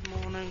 Morning.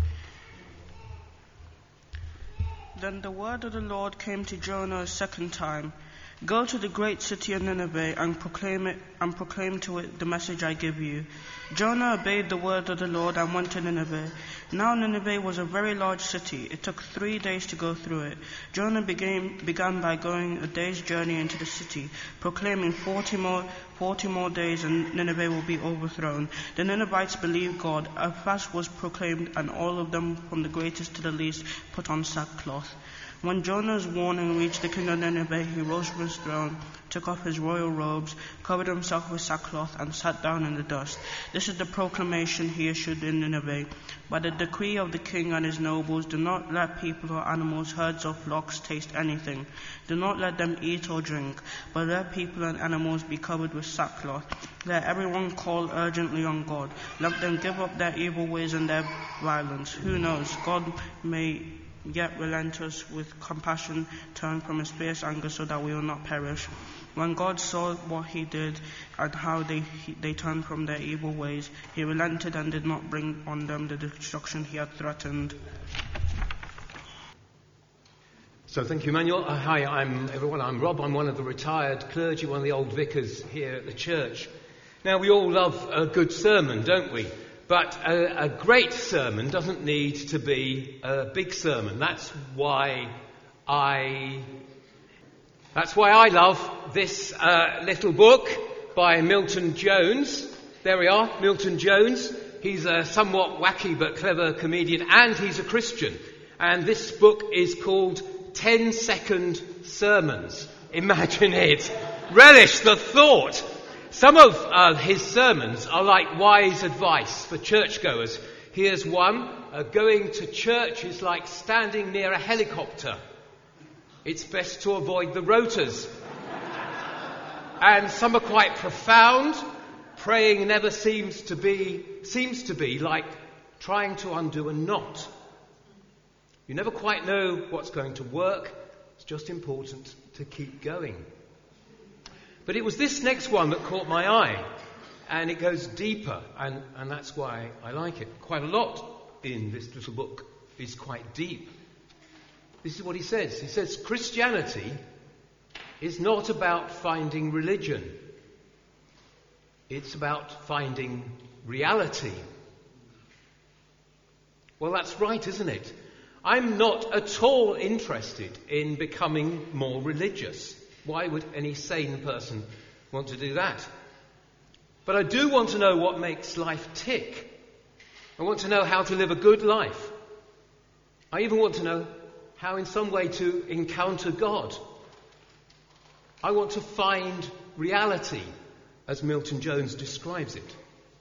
Then the word of the Lord came to Jonah a second time. Go to the great city of Nineveh and proclaim to it the message I give you. Jonah obeyed the word of the Lord and went to Nineveh. Now Nineveh was a very large city. It took 3 days to go through it. Jonah began by going a day's journey into the city, proclaiming 40 more days and Nineveh will be overthrown. The Ninevites believed God. A fast was proclaimed and all of them, from the greatest to the least, put on sackcloth. When Jonah's warning reached the king of Nineveh, he rose from his throne, took off his royal robes, covered himself with sackcloth, and sat down in the dust. This is the proclamation he issued in Nineveh. By the decree of the king and his nobles, do not let people or animals, herds or flocks taste anything. Do not let them eat or drink, but let people and animals be covered with sackcloth. Let everyone call urgently on God. Let them give up their evil ways and their violence. Who knows? God may yet relent us with compassion, turn from his fierce anger so that we will not perish. When God saw what he did and how they turned from their evil ways, he relented and did not bring on them the destruction he had threatened. So thank you, Emmanuel. Hi, everyone. I'm Rob. I'm one of the retired clergy, one of the old vicars here at the church. Now, we all love a good sermon, don't we? But a great sermon doesn't need to be a big sermon. That's why I love this little book by Milton Jones. There we are, Milton Jones. He's a somewhat wacky but clever comedian, and he's a Christian. And this book is called 10-Second Sermons. Imagine it. Relish the thought. Some of his sermons are like wise advice for churchgoers. Here's one. Going to church is like standing near a helicopter. It's best to avoid the rotors. And some are quite profound. Praying never seems to be like trying to undo a knot. You never quite know what's going to work. It's just important to keep going. But it was this next one that caught my eye, and it goes deeper, and that's why I like it. Quite a lot in this little book is quite deep. This is what he says. He says, Christianity is not about finding religion. It's about finding reality. Well, that's right, isn't it? I'm not at all interested in becoming more religious. Why would any sane person want to do that? But I do want to know what makes life tick. I want to know how to live a good life. I even want to know how in some way to encounter God. I want to find reality, as Milton Jones describes it.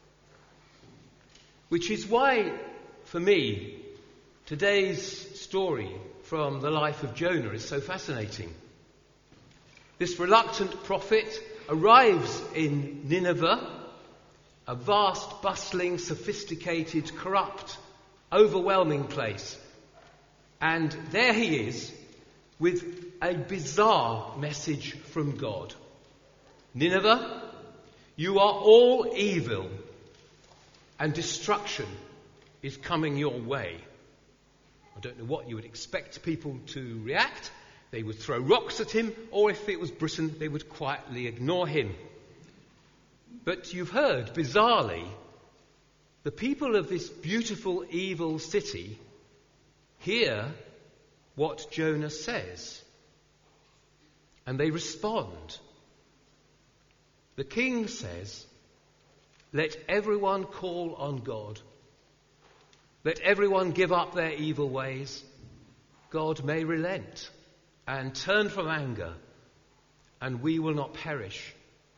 Which is why, for me, today's story from the life of Jonah is so fascinating. This reluctant prophet arrives in Nineveh, a vast, bustling, sophisticated, corrupt, overwhelming place. And there he is with a bizarre message from God. Nineveh, you are all evil, and destruction is coming your way. I don't know what you would expect people to react. They would throw rocks at him, or if it was Britain, they would quietly ignore him. But you've heard, bizarrely, the people of this beautiful, evil city hear what Jonah says, and they respond. The king says, let everyone call on God. Let everyone give up their evil ways. God may relent and turn from anger, and we will not perish.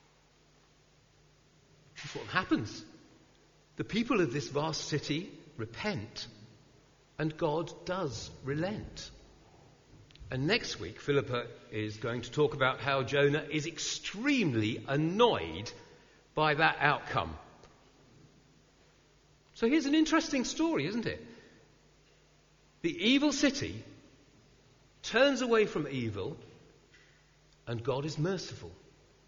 That's what happens. The people of this vast city repent, and God does relent. And next week, Philippa is going to talk about how Jonah is extremely annoyed by that outcome. So here's an interesting story, isn't it? The evil city turns away from evil, and God is merciful.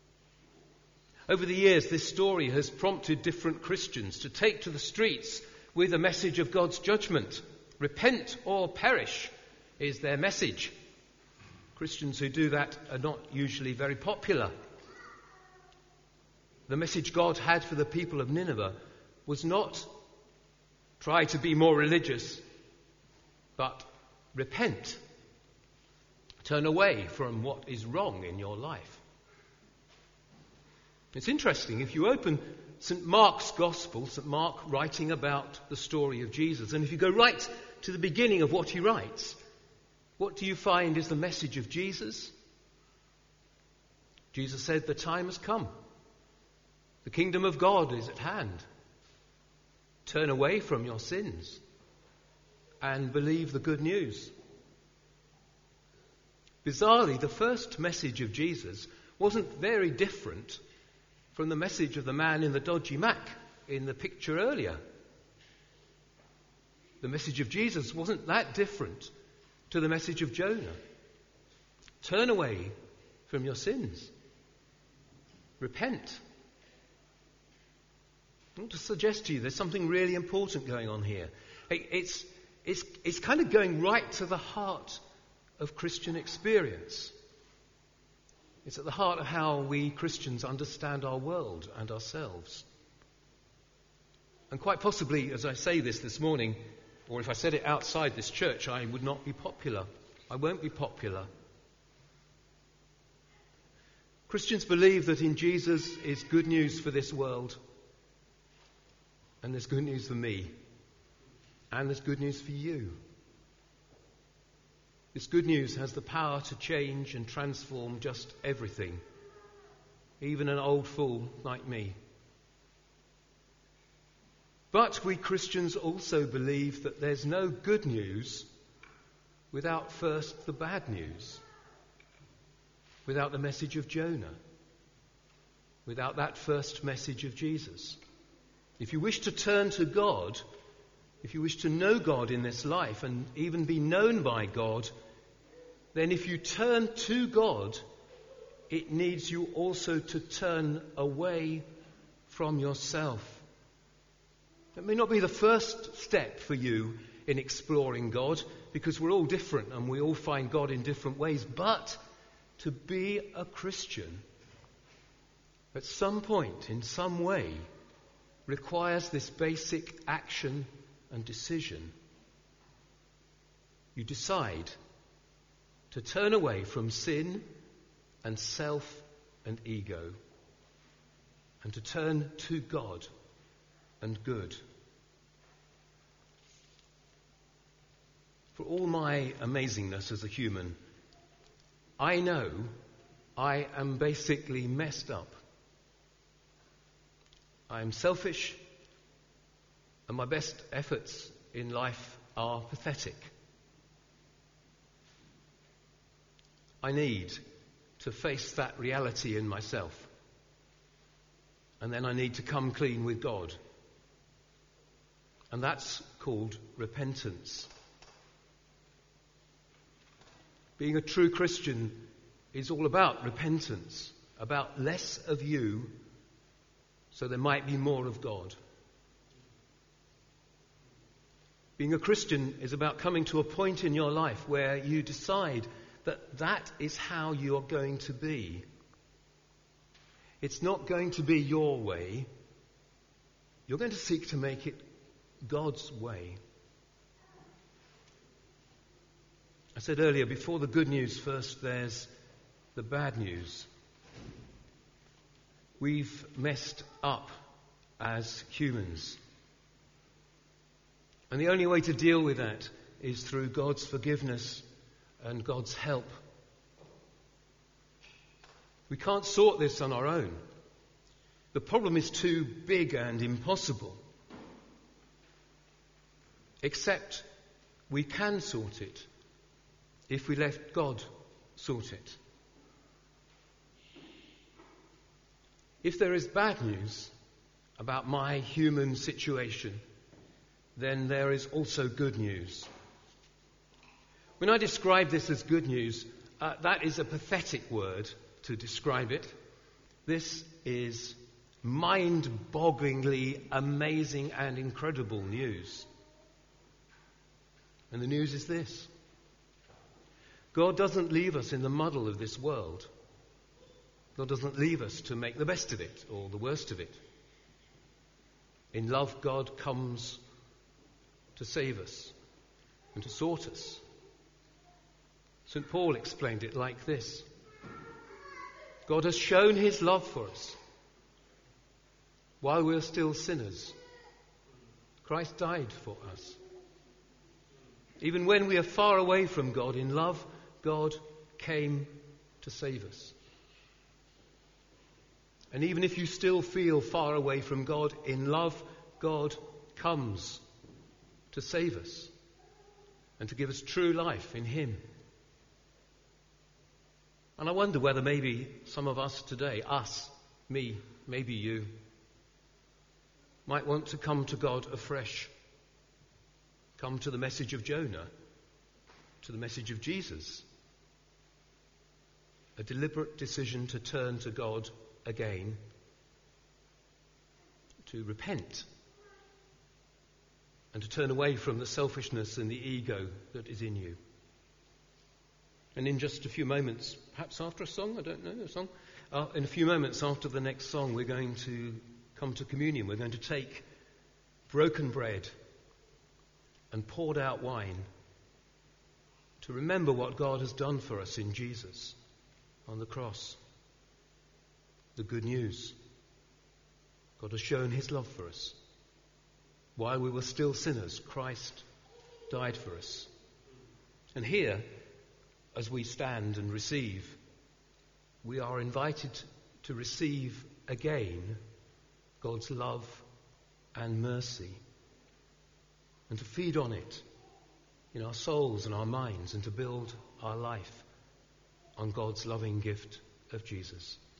Over the years, this story has prompted different Christians to take to the streets with a message of God's judgment. Repent or perish is their message. Christians who do that are not usually very popular. The message God had for the people of Nineveh was not try to be more religious, but repent. Turn away from what is wrong in your life. It's interesting, if you open St. Mark's Gospel, St. Mark writing about the story of Jesus, and if you go right to the beginning of what he writes, what do you find is the message of Jesus? Jesus said, "The time has come. The kingdom of God is at hand. Turn away from your sins and believe the good news." Bizarrely, the first message of Jesus wasn't very different from the message of the man in the dodgy Mac in the picture earlier. The message of Jesus wasn't that different to the message of Jonah. Turn away from your sins. Repent. I want to suggest to you there's something really important going on here. It's kind of going right to the heart of Christian experience. It's at the heart of how we Christians understand our world and ourselves. And quite possibly, as I say this morning, or if I said it outside this church, I would not be popular. I won't be popular. Christians believe that in Jesus is good news for this world, and there's good news for me, and there's good news for you. This good news has the power to change and transform just everything, even an old fool like me. But we Christians also believe that there's no good news without first the bad news, without the message of Jonah, without that first message of Jesus. If you wish to turn to God, if you wish to know God in this life and even be known by God, then if you turn to God, it needs you also to turn away from yourself. It may not be the first step for you in exploring God, because we're all different and we all find God in different ways, but to be a Christian at some point, in some way, requires this basic action and decision. You decide to turn away from sin and self and ego, and to turn to God and good. For all my amazingness as a human, I know I am basically messed up. I am selfish, and my best efforts in life are pathetic. I need to face that reality in myself, and then I need to come clean with God. And that's called repentance. Being a true Christian is all about repentance, about less of you so there might be more of God. Being a Christian is about coming to a point in your life where you decide that that is how you're going to be. It's not going to be your way. You're going to seek to make it God's way. I said earlier, before the good news, first there's the bad news. We've messed up as humans. And the only way to deal with that is through God's forgiveness and God's help. We can't sort this on our own. The problem is too big and impossible. Except we can sort it if we let God sort it. If there is bad news about my human situation, then there is also good news. When I describe this as good news, that is a pathetic word to describe it. This is mind-bogglingly amazing and incredible news. And the news is this: God doesn't leave us in the muddle of this world. God doesn't leave us to make the best of it or the worst of it. In love, God comes to save us and to sort us. St. Paul explained it like this: God has shown his love for us. While we are still sinners, Christ died for us. Even when we are far away from God, in love, God came to save us. And even if you still feel far away from God, in love, God comes to save us and to give us true life in him. And I wonder whether maybe some of us today, us, me, maybe you, might want to come to God afresh. Come to the message of Jonah, to the message of Jesus. A deliberate decision to turn to God again, to repent, and to turn away from the selfishness and the ego that is in you. And in just a few moments, perhaps after a song, I don't know, a song, in a few moments after the next song, we're going to come to communion. We're going to take broken bread and poured out wine to remember what God has done for us in Jesus on the cross. The good news. God has shown his love for us. While we were still sinners, Christ died for us. And here, as we stand and receive, we are invited to receive again God's love and mercy, and to feed on it in our souls and our minds, and to build our life on God's loving gift of Jesus.